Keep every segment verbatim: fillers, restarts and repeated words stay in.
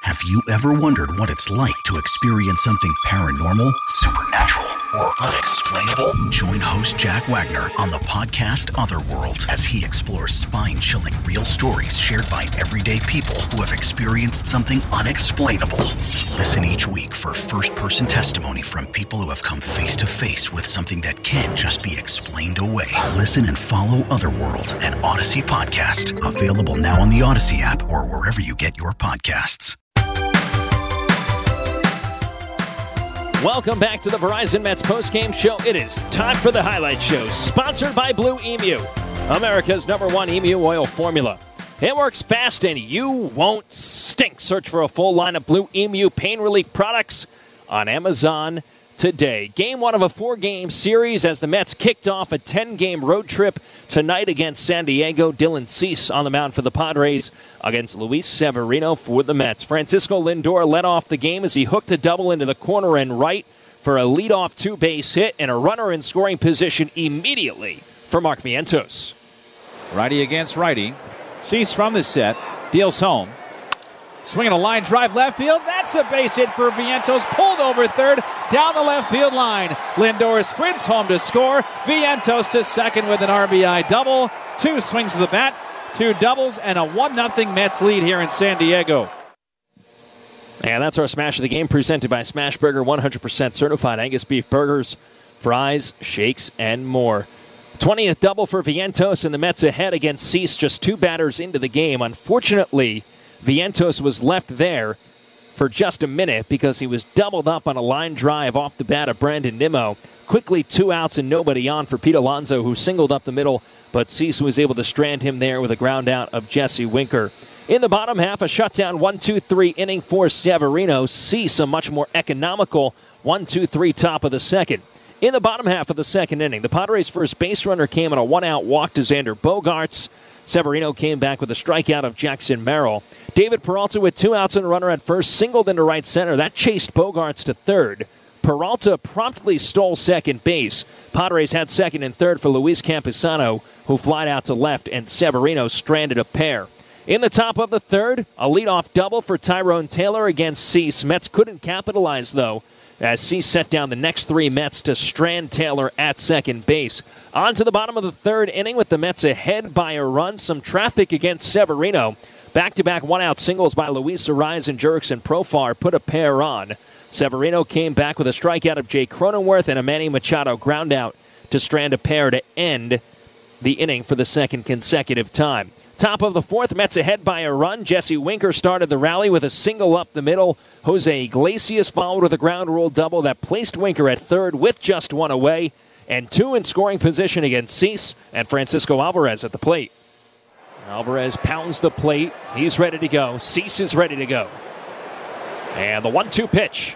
Have you ever wondered what it's like to experience something paranormal, supernatural, or unexplainable? Join host Jack Wagner on the podcast Otherworld as he explores spine-chilling real stories shared by everyday people who have experienced something unexplainable. Listen each week for first-person testimony from people who have come face-to-face with something that can't just be explained away. Listen and follow Otherworld, an Odyssey podcast, available now on the Odyssey app or wherever you get your podcasts. Welcome back to the Verizon Mets postgame show. It is time for the highlight show, sponsored by Blue Emu, America's number one emu oil formula. It works fast and you won't stink. Search for a full line of Blue Emu pain relief products on Amazon today. Game one of a four-game series as the Mets kicked off a ten-game road trip tonight against San Diego. Dylan Cease on the mound for the Padres against Luis Severino for the Mets. Francisco Lindor led off the game as he hooked a double into the corner and right for a leadoff two-base hit and a runner in scoring position immediately for Mark Vientos. Righty against righty. Cease from the set. Deals home. Swinging a line drive left field. That's a base hit for Vientos. Pulled over third. Down the left field line. Lindor sprints home to score. Vientos to second with an R B I double. Two swings of the bat. Two doubles and a one nothing Mets lead here in San Diego. And that's our Smash of the Game presented by Smash Burger, one hundred percent certified Angus beef burgers, fries, shakes, and more. twentieth double for Vientos, and the Mets ahead against Cease just two batters into the game. Unfortunately, Vientos was left there for just a minute because he was doubled up on a line drive off the bat of Brandon Nimmo. Quickly two outs and nobody on for Pete Alonso, who singled up the middle, but Cease was able to strand him there with a ground out of Jesse Winker. In the bottom half, a shutdown one two three inning for Severino. Cease a much more economical one two three top of the second. In the bottom half of the second inning, the Padres' first base runner came on a one-out walk to Xander Bogaerts. Severino came back with a strikeout of Jackson Merrill. David Peralta with two outs and a runner at first singled into right center. That chased Bogaerts to third. Peralta promptly stole second base. Padres had second and third for Luis Campusano, who flied out to left, and Severino stranded a pair. In the top of the third, a leadoff double for Tyrone Taylor against Cease. Mets couldn't capitalize, though, as Cease set down the next three Mets to strand Taylor at second base. On to the bottom of the third inning with the Mets ahead by a run. Some traffic against Severino. Back-to-back one-out singles by Luis Arraez and Jurickson Profar put a pair on. Severino came back with a strikeout of Jay Cronenworth and a Manny Machado groundout to strand a pair to end the inning for the second consecutive time. Top of the fourth, Mets ahead by a run. Jesse Winker started the rally with a single up the middle. Jose Iglesias followed with a ground rule double that placed Winker at third with just one away. And two in scoring position against Cease and Francisco Alvarez at the plate. Alvarez pounds the plate. He's ready to go. Cease is ready to go. And the one two pitch.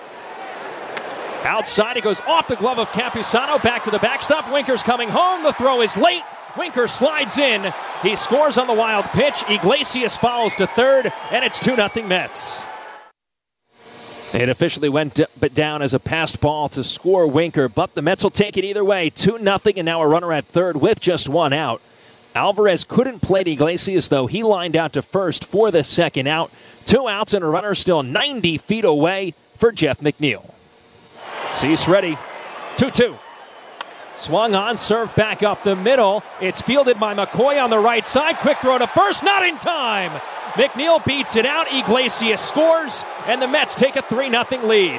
Outside, it goes off the glove of Campusano. Back to the backstop. Winker's coming home. The throw is late. Winker slides in. He scores on the wild pitch. Iglesias follows to third, and it's two nothing Mets. It officially went d- but down as a passed ball to score Winker, but the Mets will take it either way. two nothing, and now a runner at third with just one out. Alvarez couldn't plate Iglesias, though. He lined out to first for the second out. Two outs and a runner still ninety feet away for Jeff McNeil. Cease ready. two two. Swung on, served back up the middle. It's fielded by McCoy on the right side. Quick throw to first, not in time. McNeil beats it out. Iglesias scores, and the Mets take a three nothing lead.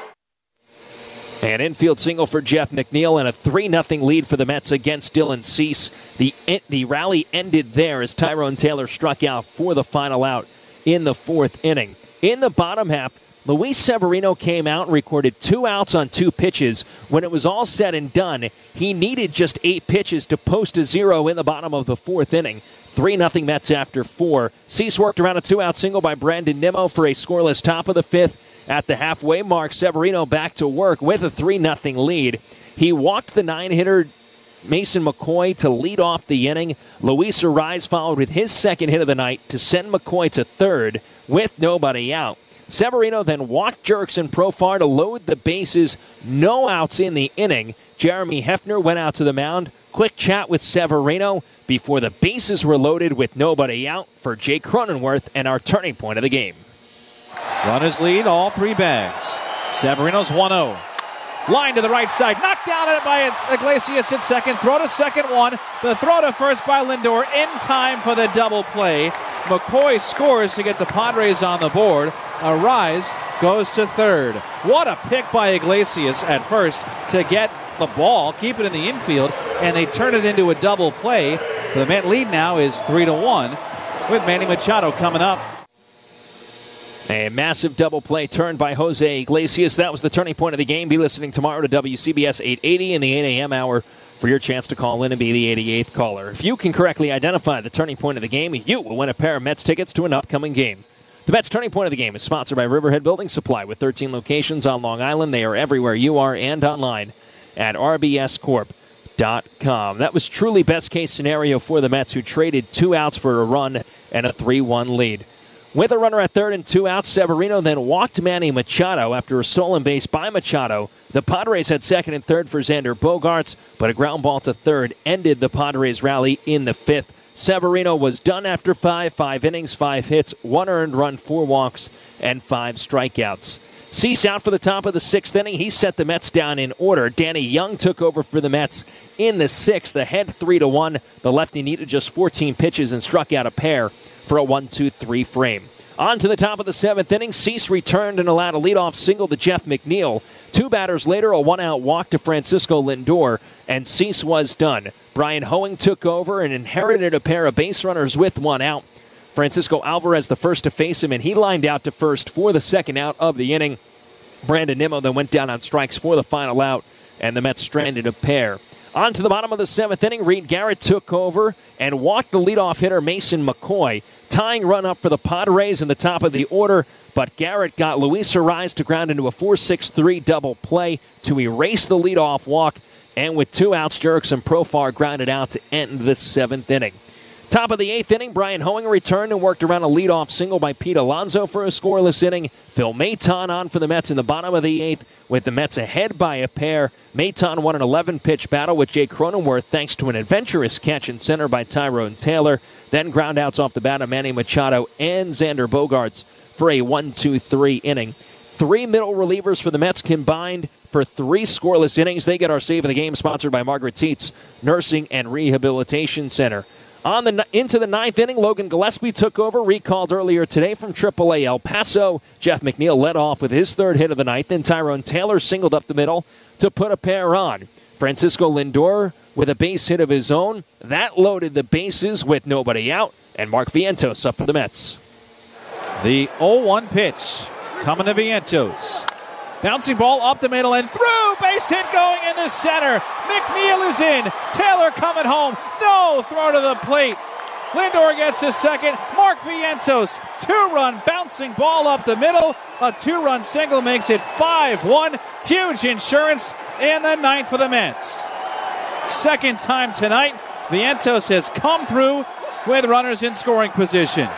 An infield single for Jeff McNeil and a three nothing lead for the Mets against Dylan Cease. The, the rally ended there as Tyrone Taylor struck out for the final out in the fourth inning. In the bottom half, Luis Severino came out and recorded two outs on two pitches. When it was all said and done, he needed just eight pitches to post a zero in the bottom of the fourth inning. three nothing Mets after four. Cease worked around a two-out single by Brandon Nimmo for a scoreless top of the fifth. At the halfway mark, Severino back to work with a three nothing lead. He walked the nine-hitter Mason McCoy to lead off the inning. Luis Arraez followed with his second hit of the night to send McCoy to third with nobody out. Severino then walked Jurickson Profar to load the bases. No outs in the inning. Jeremy Hefner went out to the mound. Quick chat with Severino before the bases were loaded with nobody out for Jay Cronenworth and our turning point of the game. Runners lead all three bags. Severino's one oh. Line to the right side. Knocked down it by Iglesias at second. Throw to second one. The throw to first by Lindor in time for the double play. McCoy scores to get the Padres on the board. Arraez goes to third. What a pick by Iglesias at first to get the ball, keep it in the infield, and they turn it into a double play. The Met lead now is three to one with Manny Machado coming up. A massive double play turned by Jose Iglesias. That was the turning point of the game. Be listening tomorrow to W C B S eight eighty in the eight a.m. hour for your chance to call in and be the eighty-eighth caller. If you can correctly identify the turning point of the game, you will win a pair of Mets tickets to an upcoming game. The Mets turning point of the game is sponsored by Riverhead Building Supply with thirteen locations on Long Island. They are everywhere you are and online at r b s corp dot com. That was truly best case scenario for the Mets, who traded two outs for a run and a three one lead. With a runner at third and two outs, Severino then walked Manny Machado after a stolen base by Machado. The Padres had second and third for Xander Bogaerts, but a ground ball to third ended the Padres' rally in the fifth. Severino was done after five, five innings, five hits, one earned run, four walks, and five strikeouts. Cease out for the top of the sixth inning. He set the Mets down in order. Danny Young took over for the Mets in the sixth, ahead three to one. The lefty needed just fourteen pitches and struck out a pair for a one two three frame. On to the top of the seventh inning, Cease returned and allowed a leadoff single to Jeff McNeil. Two batters later, a one-out walk to Francisco Lindor, and Cease was done. Brian Hoeing took over and inherited a pair of base runners with one out. Francisco Alvarez the first to face him, and he lined out to first for the second out of the inning. Brandon Nimmo then went down on strikes for the final out, and the Mets stranded a pair. On to the bottom of the seventh inning, Reed Garrett took over and walked the leadoff hitter Mason McCoy. Tying run up for the Padres in the top of the order, but Garrett got Luis Arraez to ground into a four six three double play to erase the leadoff walk, and with two outs, Jurickson Profar grounded out to end the seventh inning. Top of the eighth inning, Brian Hoeing returned and worked around a leadoff single by Pete Alonso for a scoreless inning. Phil Maton on for the Mets in the bottom of the eighth, with the Mets ahead by a pair. Maton won an eleven-pitch battle with Jake Cronenworth thanks to an adventurous catch in center by Tyrone Taylor. Then groundouts off the bat of Manny Machado and Xander Bogaerts for a one two three inning. Three middle relievers for the Mets combined for three scoreless innings. They get our save of the game, sponsored by Margaret Tietz Nursing and Rehabilitation Center. On the into the ninth inning, Logan Gillespie took over, recalled earlier today from triple A El Paso. Jeff McNeil led off with his third hit of the ninth. Then Tyrone Taylor singled up the middle to put a pair on. Francisco Lindor with a base hit of his own. That loaded the bases with nobody out. And Mark Vientos up for the Mets. The oh one pitch coming to Vientos. Bouncing ball up the middle and through. Base hit going into center. McNeil is in. Taylor coming home. No throw to the plate. Lindor gets his second. Mark Vientos, two-run bouncing ball up the middle. A two-run single makes it five one. Huge insurance in the ninth for the Mets. Second time tonight, Vientos has come through with runners in scoring position.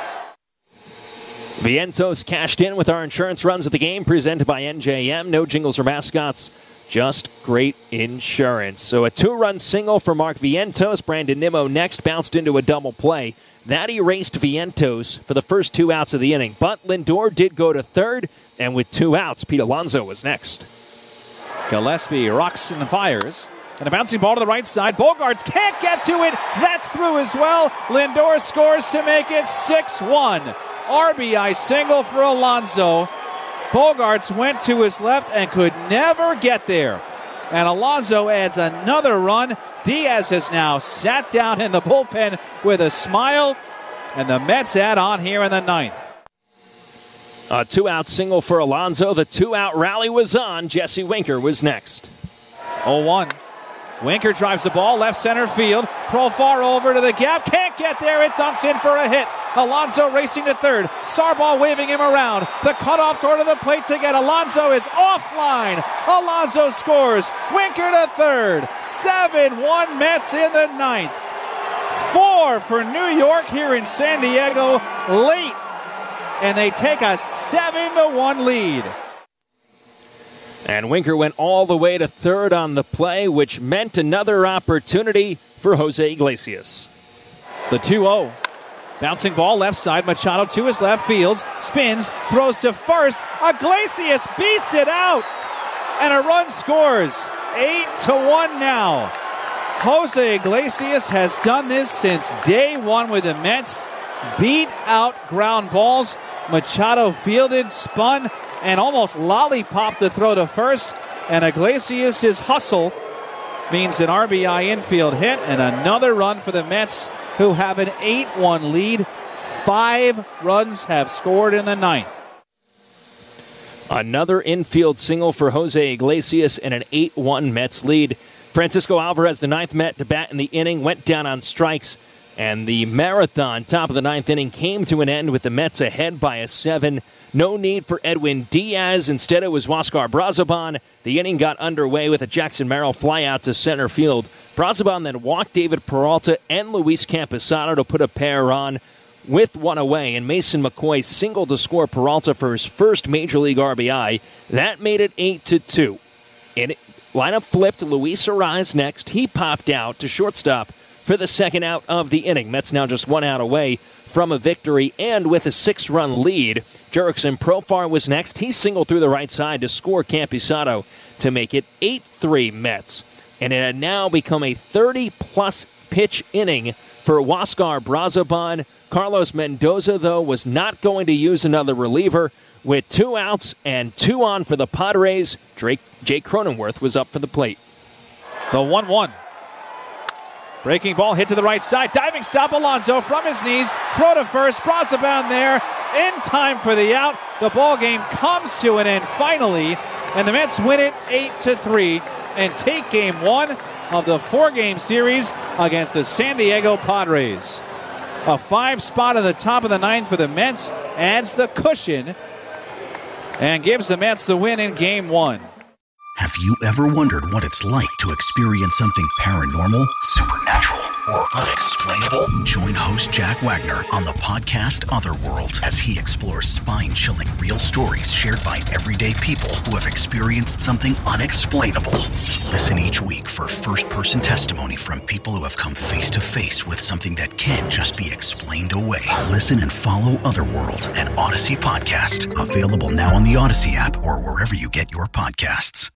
Vientos cashed in with our insurance runs of the game, presented by N J M. No jingles or mascots, just great insurance. So a two-run single for Mark Vientos. Brandon Nimmo next bounced into a double play. That erased Vientos for the first two outs of the inning. But Lindor did go to third, and with two outs, Pete Alonso was next. Gillespie rocks and fires. And a bouncing ball to the right side. Bogaerts can't get to it. That's through as well. Lindor scores to make it six one. R B I single for Alonso. Bogaerts went to his left and could never get there. And Alonso adds another run. Diaz has now sat down in the bullpen with a smile. And the Mets add on here in the ninth. A two-out single for Alonso. The two-out rally was on. Jesse Winker was next. oh one. Winker drives the ball left center field. Profar over to the gap. Can't get there. It dunks in for a hit. Alonso racing to third. Sarbaugh waving him around. The cutoff toward the plate to get Alonso is offline. Alonso scores. Winker to third. seven one Mets in the ninth. Four for New York here in San Diego late. And they take a seven to one lead. And Winker went all the way to third on the play, which meant another opportunity for Jose Iglesias. The two oh. Bouncing ball left side. Machado to his left, fields, spins, throws to first. Iglesias beats it out, and a run scores. Eight to one now. Jose Iglesias has done this since day one with the Mets. Beat out ground balls. Machado fielded, spun, and almost lollipopped the throw to first. And Iglesias' hustle means an R B I infield hit and another run for the Mets, who have an eight one lead. Five runs have scored in the ninth. Another infield single for Jose Iglesias and an eight one Mets lead. Francisco Alvarez, the ninth Met to bat in the inning, went down on strikes. And the marathon top of the ninth inning came to an end with the Mets ahead by a seven. No need for Edwin Diaz. Instead, it was Huáscar Brazoban. The inning got underway with a Jackson Merrill fly out to center field. Brazoban then walked David Peralta and Luis Campusano to put a pair on with one away. And Mason McCoy singled to score Peralta for his first Major League R B I. That made it eight to two. And lineup flipped. Luis Arraez next. He popped out to shortstop for the second out of the inning. Mets now just one out away from a victory, and with a six-run lead. Jurickson Profar was next. He singled through the right side to score Campusano to make it eight three Mets. And it had now become a thirty-plus pitch inning for Huáscar Brazoban. Carlos Mendoza, though, was not going to use another reliever. With two outs and two on for the Padres, Drake, Jake Cronenworth was up for the plate. The one one. Breaking ball hit to the right side. Diving stop, Alonso from his knees. Throw to first. Brazoban there in time for the out. The ball game comes to an end finally, and the Mets win it eight to three and take game one of the four-game series against the San Diego Padres. A five spot at the top of the ninth for the Mets adds the cushion and gives the Mets the win in game one. Have you ever wondered what it's like to experience something paranormal, supernatural, or unexplainable? Join host Jack Wagner on the podcast Otherworld as he explores spine-chilling real stories shared by everyday people who have experienced something unexplainable. Listen each week for first-person testimony from people who have come face-to-face with something that can't just be explained away. Listen and follow Otherworld, an Odyssey podcast, available now on the Odyssey app or wherever you get your podcasts.